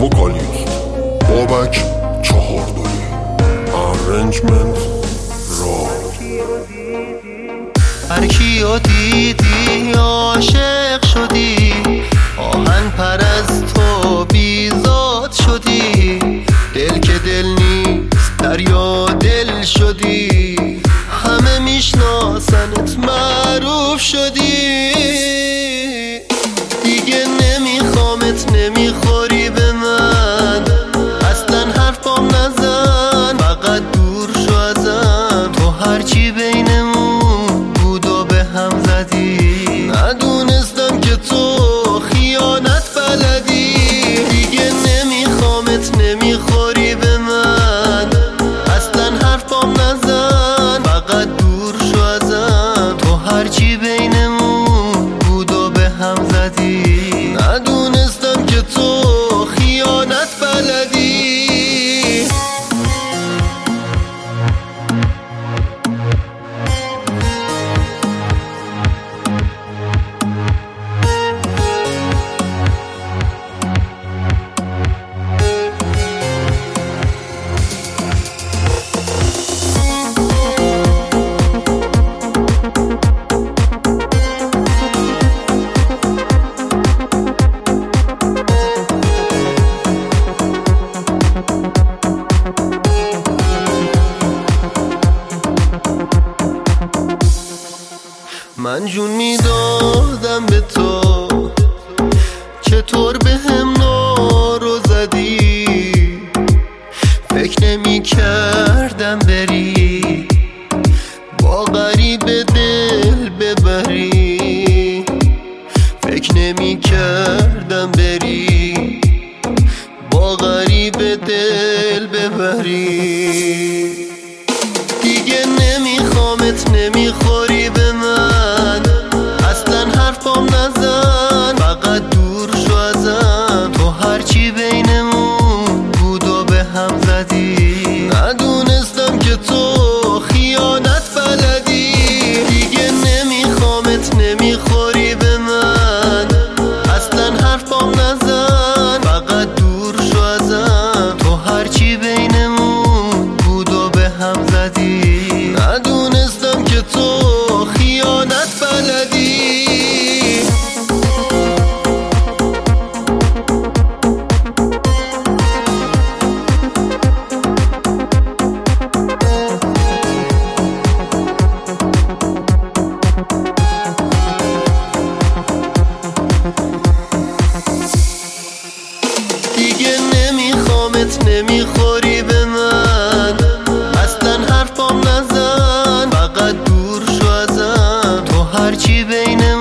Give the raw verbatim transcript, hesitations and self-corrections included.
وکالیست بابک چهارداری ارنجمنت راد. هر کیو دیدی عاشق شدی، آهن پرست و بیزاد شدی، دل که دل نیست دریا دل شدی، همه میشناسنت معروف شدی. دیگه نمیخوامت نمیخوری به من، اصلا حرفام نزن، فقط دور شو ازم. تو هرچی بینمون بود و به هم زدی، ندونستم که تو خیانت بلدی. دیگه نمیخوامت نمیخوری به من، اصلا حرفام نزن، فقط دور شو ازم. تو هرچی بینمون بود و به هم زدی، ندونستم که تو خیانت بلدی. من جون میدادم به تو، چطور به هم نارو زدی. فکر نمی کردم بری با غریب دل ببری، فکر نمی کردم بری با غریب دل ببری. دیگه نمیخوامت نمیخوری به من، اصلا حرفام نزن، فقط دور شو ازم. تو هرچی بینمون بود و به هم زدی، ندونستم که تو خیانت بلدی. دیگه نمیخوامت نمیخوری به من، اصلا حرفام نزن، فقط دور شو ازم. تو هرچی بینمون بود و به هم زدی، ندونستم که تو خیانت بلدی. دیگه نمیخوامت نمیخوری به من، اصلا حرفام نزن، فقط دور شو ازم. تو هرچی بینه